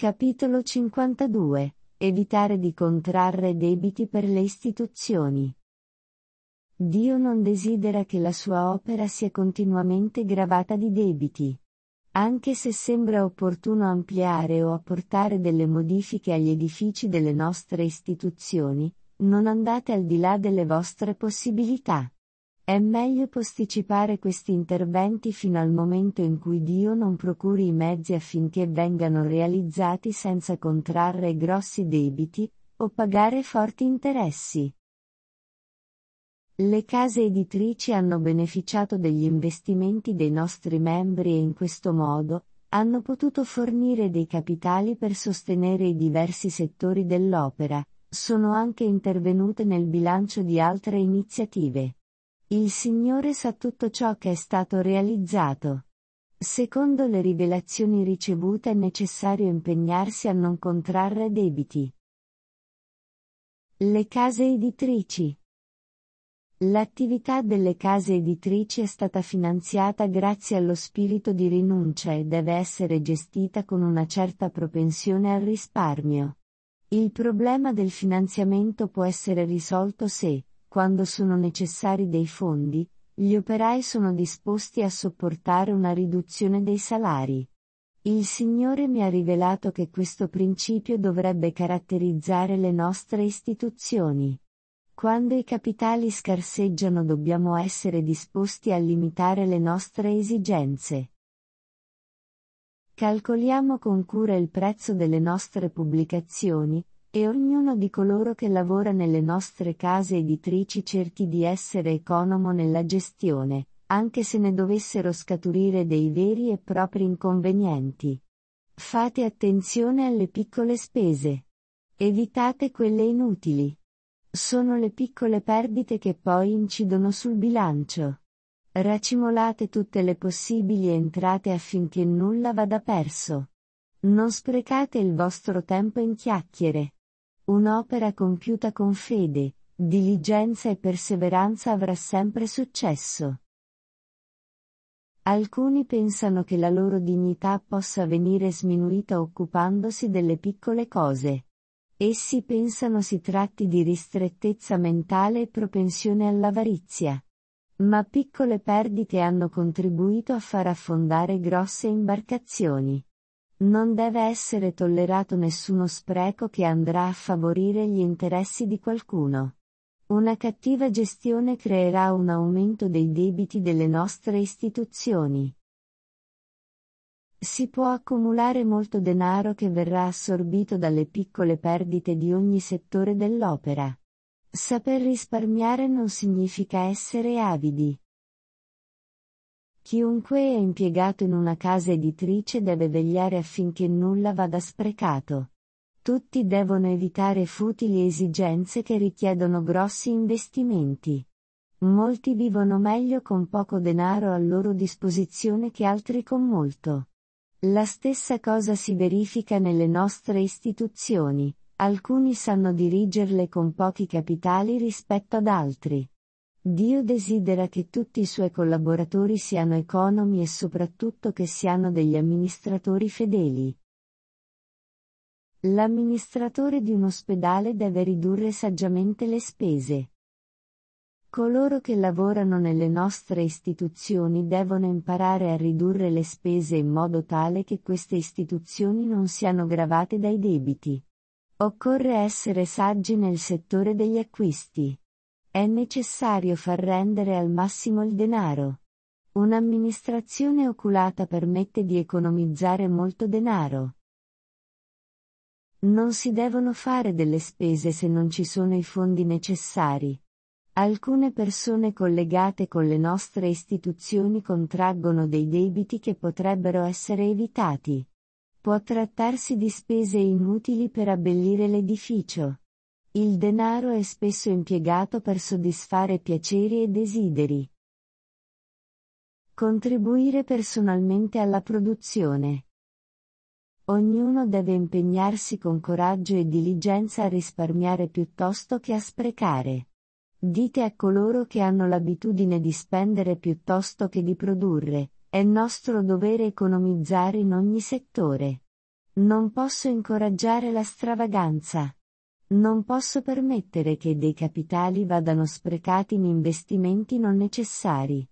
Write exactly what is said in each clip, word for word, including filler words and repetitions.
Capitolo cinquantadue. Evitare di contrarre debiti per le istituzioni. Dio non desidera che la sua opera sia continuamente gravata di debiti. Anche se sembra opportuno ampliare o apportare delle modifiche agli edifici delle nostre istituzioni, non andate al di là delle vostre possibilità. È meglio posticipare questi interventi fino al momento in cui Dio non procuri i mezzi affinché vengano realizzati senza contrarre grossi debiti, o pagare forti interessi. Le case editrici hanno beneficiato degli investimenti dei nostri membri e in questo modo, hanno potuto fornire dei capitali per sostenere i diversi settori dell'opera, sono anche intervenute nel bilancio di altre iniziative. Il Signore sa tutto ciò che è stato realizzato. Secondo le rivelazioni ricevute è necessario impegnarsi a non contrarre debiti. Le case editrici. L'attività delle case editrici è stata finanziata grazie allo spirito di rinuncia e deve essere gestita con una certa propensione al risparmio. Il problema del finanziamento può essere risolto se, quando sono necessari dei fondi, gli operai sono disposti a sopportare una riduzione dei salari. Il Signore mi ha rivelato che questo principio dovrebbe caratterizzare le nostre istituzioni. Quando i capitali scarseggiano dobbiamo essere disposti a limitare le nostre esigenze. Calcoliamo con cura il prezzo delle nostre pubblicazioni, e ognuno di coloro che lavora nelle nostre case editrici cerchi di essere economo nella gestione, anche se ne dovessero scaturire dei veri e propri inconvenienti. Fate attenzione alle piccole spese. Evitate quelle inutili. Sono le piccole perdite che poi incidono sul bilancio. Racimolate tutte le possibili entrate affinché nulla vada perso. Non sprecate il vostro tempo in chiacchiere. Un'opera compiuta con fede, diligenza e perseveranza avrà sempre successo. Alcuni pensano che la loro dignità possa venire sminuita occupandosi delle piccole cose. Essi pensano si tratti di ristrettezza mentale e propensione all'avarizia. Ma piccole perdite hanno contribuito a far affondare grosse imbarcazioni. Non deve essere tollerato nessuno spreco che andrà a favorire gli interessi di qualcuno. Una cattiva gestione creerà un aumento dei debiti delle nostre istituzioni. Si può accumulare molto denaro che verrà assorbito dalle piccole perdite di ogni settore dell'opera. Saper risparmiare non significa essere avidi. Chiunque è impiegato in una casa editrice deve vegliare affinché nulla vada sprecato. Tutti devono evitare futili esigenze che richiedono grossi investimenti. Molti vivono meglio con poco denaro a loro disposizione che altri con molto. La stessa cosa si verifica nelle nostre istituzioni, alcuni sanno dirigerle con pochi capitali rispetto ad altri. Dio desidera che tutti i suoi collaboratori siano economi e soprattutto che siano degli amministratori fedeli. L'amministratore di un ospedale deve ridurre saggiamente le spese. Coloro che lavorano nelle nostre istituzioni devono imparare a ridurre le spese in modo tale che queste istituzioni non siano gravate dai debiti. Occorre essere saggi nel settore degli acquisti. È necessario far rendere al massimo il denaro. Un'amministrazione oculata permette di economizzare molto denaro. Non si devono fare delle spese se non ci sono i fondi necessari. Alcune persone collegate con le nostre istituzioni contraggono dei debiti che potrebbero essere evitati. Può trattarsi di spese inutili per abbellire l'edificio. Il denaro è spesso impiegato per soddisfare piaceri e desideri. Contribuire personalmente alla produzione. Ognuno deve impegnarsi con coraggio e diligenza a risparmiare piuttosto che a sprecare. Dite a coloro che hanno l'abitudine di spendere piuttosto che di produrre, è nostro dovere economizzare in ogni settore. Non posso incoraggiare la stravaganza. Non posso permettere che dei capitali vadano sprecati in investimenti non necessari.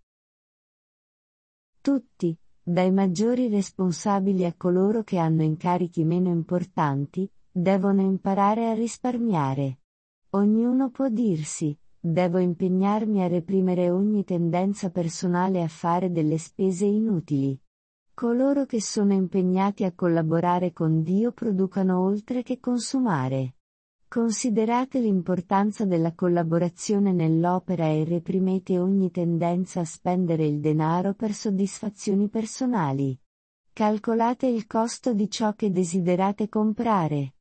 Tutti, dai maggiori responsabili a coloro che hanno incarichi meno importanti, devono imparare a risparmiare. Ognuno può dirsi: devo impegnarmi a reprimere ogni tendenza personale a fare delle spese inutili. Coloro che sono impegnati a collaborare con Dio producono oltre che consumare. Considerate l'importanza della collaborazione nell'opera e reprimete ogni tendenza a spendere il denaro per soddisfazioni personali. Calcolate il costo di ciò che desiderate comprare.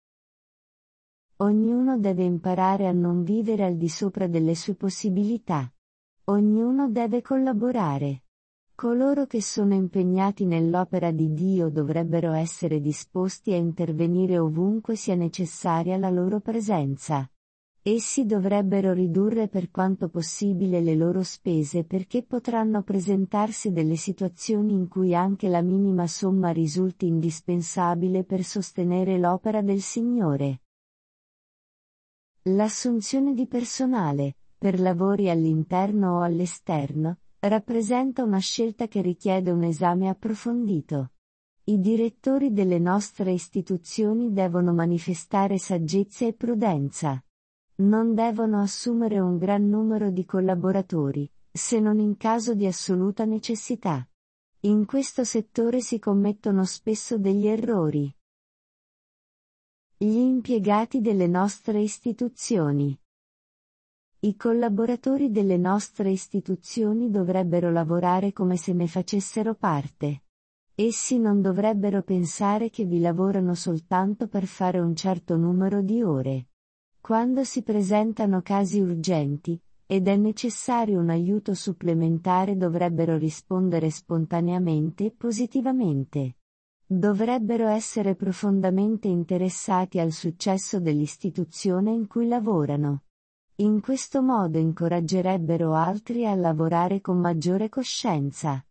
Ognuno deve imparare a non vivere al di sopra delle sue possibilità. Ognuno deve collaborare. Coloro che sono impegnati nell'opera di Dio dovrebbero essere disposti a intervenire ovunque sia necessaria la loro presenza. Essi dovrebbero ridurre per quanto possibile le loro spese perché potranno presentarsi delle situazioni in cui anche la minima somma risulti indispensabile per sostenere l'opera del Signore. L'assunzione di personale, per lavori all'interno o all'esterno, rappresenta una scelta che richiede un esame approfondito. I direttori delle nostre istituzioni devono manifestare saggezza e prudenza. Non devono assumere un gran numero di collaboratori, se non in caso di assoluta necessità. In questo settore si commettono spesso degli errori. Gli impiegati delle nostre istituzioni. I collaboratori delle nostre istituzioni dovrebbero lavorare come se ne facessero parte. Essi non dovrebbero pensare che vi lavorano soltanto per fare un certo numero di ore. Quando si presentano casi urgenti, ed è necessario un aiuto supplementare, dovrebbero rispondere spontaneamente e positivamente. Dovrebbero essere profondamente interessati al successo dell'istituzione in cui lavorano. In questo modo incoraggerebbero altri a lavorare con maggiore coscienza.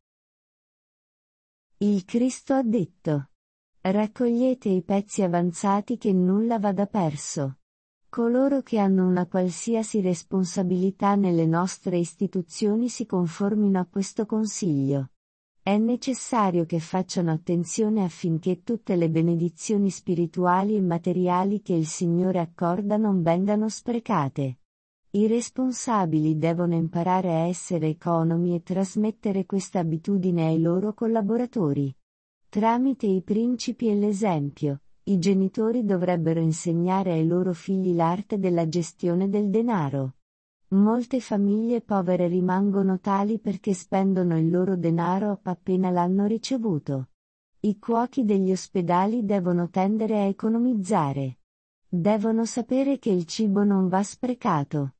Il Cristo ha detto: raccogliete i pezzi avanzati che nulla vada perso. Coloro che hanno una qualsiasi responsabilità nelle nostre istituzioni si conformino a questo consiglio. È necessario che facciano attenzione affinché tutte le benedizioni spirituali e materiali che il Signore accorda non vengano sprecate. I responsabili devono imparare a essere economi e trasmettere questa abitudine ai loro collaboratori. Tramite i principi e l'esempio, i genitori dovrebbero insegnare ai loro figli l'arte della gestione del denaro. Molte famiglie povere rimangono tali perché spendono il loro denaro appena l'hanno ricevuto. I cuochi degli ospedali devono tendere a economizzare. Devono sapere che il cibo non va sprecato.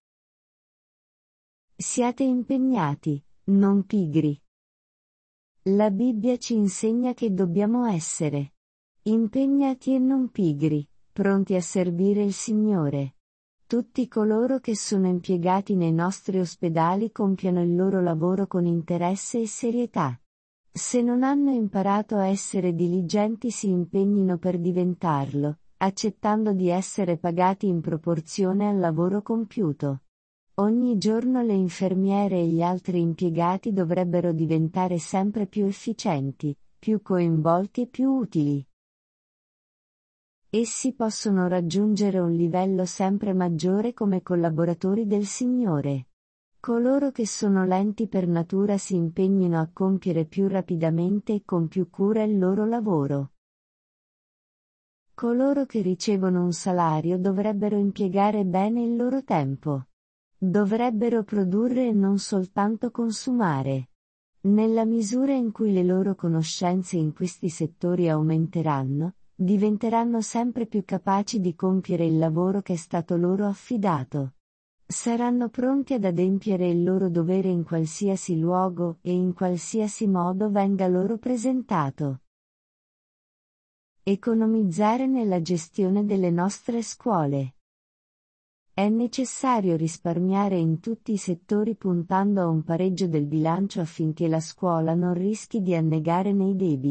Siate impegnati, non pigri. La Bibbia ci insegna che dobbiamo essere impegnati e non pigri, pronti a servire il Signore. Tutti coloro che sono impiegati nei nostri ospedali compiono il loro lavoro con interesse e serietà. Se non hanno imparato a essere diligenti, si impegnino per diventarlo, accettando di essere pagati in proporzione al lavoro compiuto. Ogni giorno le infermiere e gli altri impiegati dovrebbero diventare sempre più efficienti, più coinvolti e più utili. Essi possono raggiungere un livello sempre maggiore come collaboratori del Signore. Coloro che sono lenti per natura si impegnino a compiere più rapidamente e con più cura il loro lavoro. Coloro che ricevono un salario dovrebbero impiegare bene il loro tempo. Dovrebbero produrre e non soltanto consumare. Nella misura in cui le loro conoscenze in questi settori aumenteranno, diventeranno sempre più capaci di compiere il lavoro che è stato loro affidato. Saranno pronti ad adempiere il loro dovere in qualsiasi luogo e in qualsiasi modo venga loro presentato. Economizzare nella gestione delle nostre scuole. È necessario risparmiare in tutti i settori puntando a un pareggio del bilancio affinché la scuola non rischi di annegare nei debiti,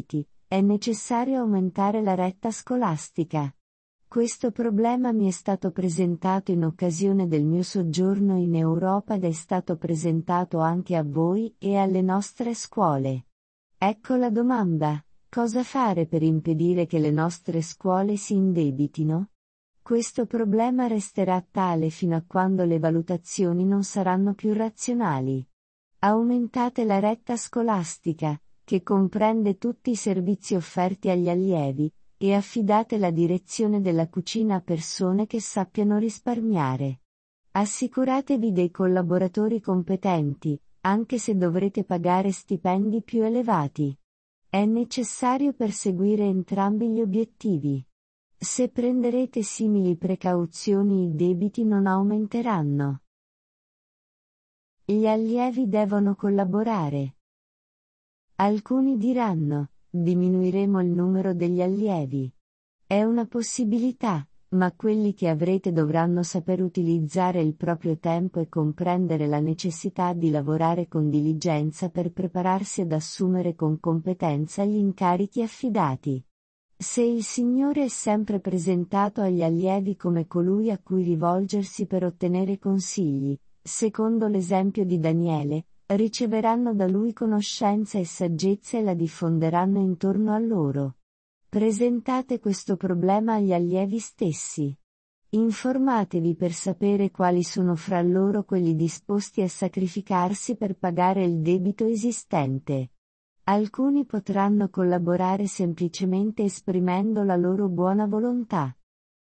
È necessario aumentare la retta scolastica. Questo problema mi è stato presentato in occasione del mio soggiorno in Europa ed è stato presentato anche a voi e alle nostre scuole. Ecco la domanda: cosa fare per impedire che le nostre scuole si indebitino? Questo problema resterà tale fino a quando le valutazioni non saranno più razionali. Aumentate la retta scolastica, che comprende tutti i servizi offerti agli allievi, e affidate la direzione della cucina a persone che sappiano risparmiare. Assicuratevi dei collaboratori competenti, anche se dovrete pagare stipendi più elevati. È necessario perseguire entrambi gli obiettivi. Se prenderete simili precauzioni, i debiti non aumenteranno. Gli allievi devono collaborare. Alcuni diranno: diminuiremo il numero degli allievi. È una possibilità, ma quelli che avrete dovranno saper utilizzare il proprio tempo e comprendere la necessità di lavorare con diligenza per prepararsi ad assumere con competenza gli incarichi affidati. Se il Signore è sempre presentato agli allievi come colui a cui rivolgersi per ottenere consigli, secondo l'esempio di Daniele, riceveranno da lui conoscenza e saggezza e la diffonderanno intorno a loro. Presentate questo problema agli allievi stessi. Informatevi per sapere quali sono fra loro quelli disposti a sacrificarsi per pagare il debito esistente. Alcuni potranno collaborare semplicemente esprimendo la loro buona volontà.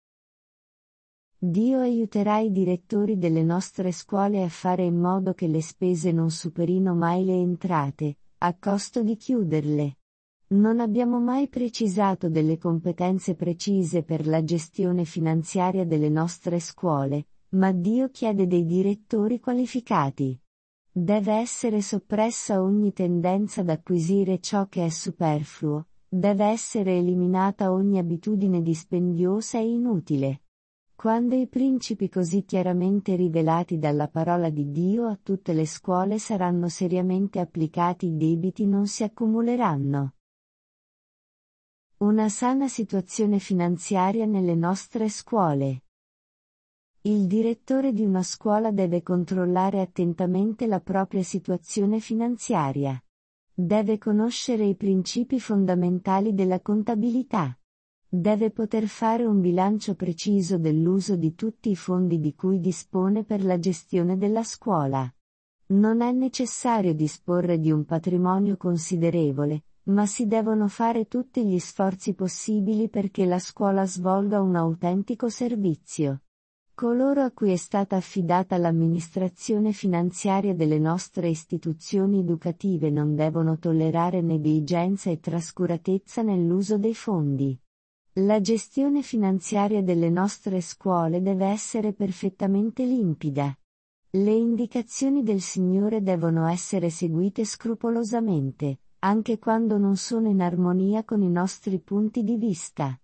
Dio aiuterà i direttori delle nostre scuole a fare in modo che le spese non superino mai le entrate, a costo di chiuderle. Non abbiamo mai precisato delle competenze precise per la gestione finanziaria delle nostre scuole, ma Dio chiede dei direttori qualificati. Deve essere soppressa ogni tendenza ad acquisire ciò che è superfluo, deve essere eliminata ogni abitudine dispendiosa e inutile. Quando i principi così chiaramente rivelati dalla parola di Dio a tutte le scuole saranno seriamente applicati, i debiti non si accumuleranno. Una sana situazione finanziaria nelle nostre scuole. Il direttore di una scuola deve controllare attentamente la propria situazione finanziaria. Deve conoscere i principi fondamentali della contabilità. Deve poter fare un bilancio preciso dell'uso di tutti i fondi di cui dispone per la gestione della scuola. Non è necessario disporre di un patrimonio considerevole, ma si devono fare tutti gli sforzi possibili perché la scuola svolga un autentico servizio. Coloro a cui è stata affidata l'amministrazione finanziaria delle nostre istituzioni educative non devono tollerare negligenza e trascuratezza nell'uso dei fondi. La gestione finanziaria delle nostre scuole deve essere perfettamente limpida. Le indicazioni del Signore devono essere seguite scrupolosamente, anche quando non sono in armonia con i nostri punti di vista.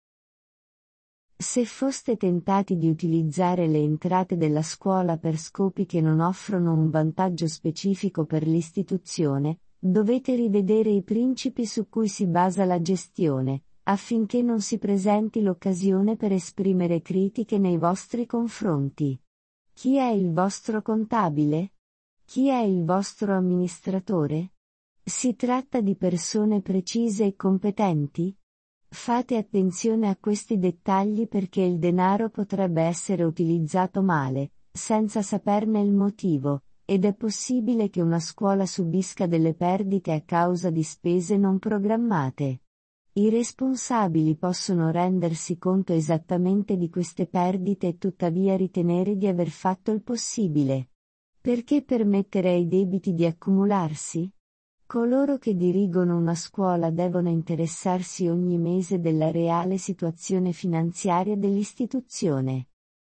Se foste tentati di utilizzare le entrate della scuola per scopi che non offrono un vantaggio specifico per l'istituzione, dovete rivedere i principi su cui si basa la gestione, affinché non si presenti l'occasione per esprimere critiche nei vostri confronti. Chi è il vostro contabile? Chi è il vostro amministratore? Si tratta di persone precise e competenti? Fate attenzione a questi dettagli perché il denaro potrebbe essere utilizzato male, senza saperne il motivo, ed è possibile che una scuola subisca delle perdite a causa di spese non programmate. I responsabili possono rendersi conto esattamente di queste perdite e tuttavia ritenere di aver fatto il possibile. Perché permettere ai debiti di accumularsi? Coloro che dirigono una scuola devono interessarsi ogni mese della reale situazione finanziaria dell'istituzione.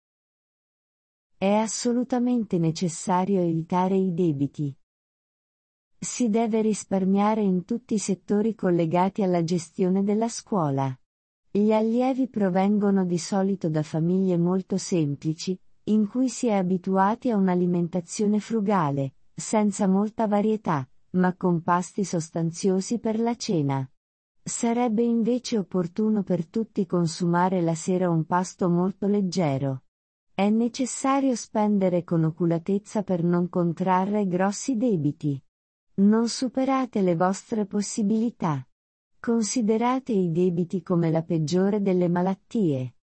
È assolutamente necessario evitare i debiti. Si deve risparmiare in tutti i settori collegati alla gestione della scuola. Gli allievi provengono di solito da famiglie molto semplici, in cui si è abituati a un'alimentazione frugale, senza molta varietà, ma con pasti sostanziosi per la cena. Sarebbe invece opportuno per tutti consumare la sera un pasto molto leggero. È necessario spendere con oculatezza per non contrarre grossi debiti. Non superate le vostre possibilità. Considerate i debiti come la peggiore delle malattie.